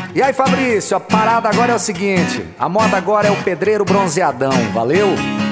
E aí, Fabrício, a parada agora é o seguinte: a moda agora é o pedreiro bronzeadão, valeu?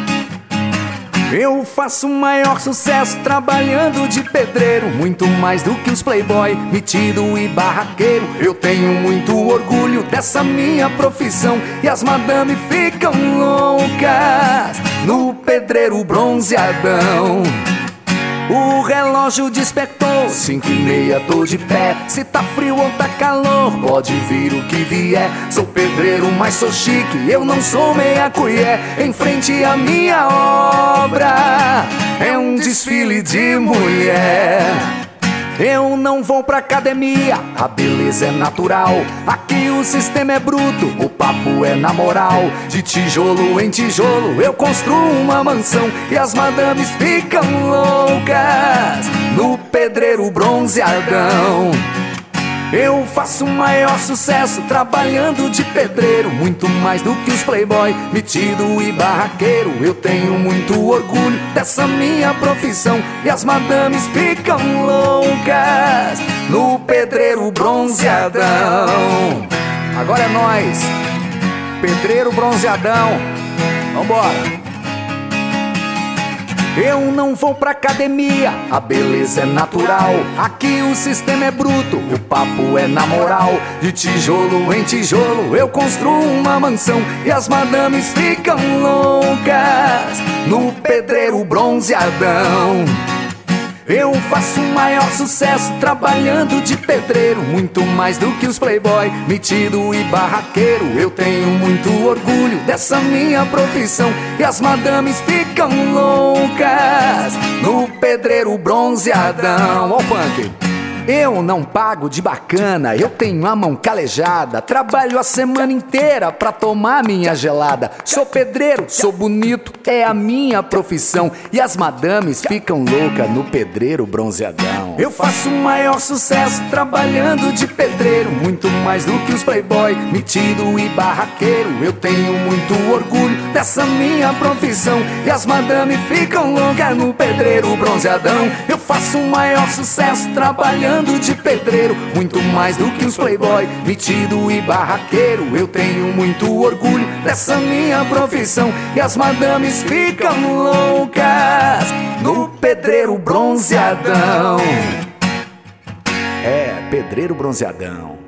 Eu faço maior sucesso trabalhando de pedreiro, muito mais do que os playboy, metido e barraqueiro. Eu tenho muito orgulho dessa minha profissão e as madame ficam loucas no pedreiro bronzeadão. O relógio despertou, 5:30, tô de pé. Se tá frio ou tá calor, pode vir o que vier. Sou pedreiro, mas sou chique, eu não sou meia colher. Em frente à minha obra é um desfile de mulher. Eu não vou pra academia, a beleza é natural. Aqui o sistema é bruto, o papo é na moral. De tijolo em tijolo eu construo uma mansão e as madames ficam loucas no pedreiro bronzeadão. Eu faço maior sucesso trabalhando de pedreiro, muito mais do que os playboy, metido e barraqueiro. Eu tenho muito orgulho dessa minha profissão e as madames ficam loucas no pedreiro bronzeadão. Agora é nóis, pedreiro bronzeadão, vambora! Eu não vou pra academia, a beleza é natural. Aqui o sistema é bruto, o papo é na moral. De tijolo em tijolo eu construo uma mansão e as madames ficam loucas no pedreiro bronzeadão. Eu faço maior sucesso trabalhando de pedreiro, muito mais do que os playboy, metido e barraqueiro. Eu tenho muito orgulho dessa minha profissão e as madames ficam loucas no pedreiro bronzeadão. Ó o funk! Eu não pago de bacana, eu tenho a mão calejada. Trabalho a semana inteira pra tomar minha gelada. Sou pedreiro, sou bonito, é a minha profissão e as madames ficam loucas no pedreiro bronzeadão. Eu faço maior sucesso trabalhando de pedreiro, muito mais do que os playboy, metido e barraqueiro. Eu tenho muito orgulho dessa minha profissão e as madames ficam loucas no pedreiro bronzeadão. Eu faço maior sucesso trabalhando de pedreiro, muito mais do que os playboy, metido e barraqueiro. Eu tenho muito orgulho dessa minha profissão e as madames ficam loucas no pedreiro bronzeadão. É, pedreiro bronzeadão.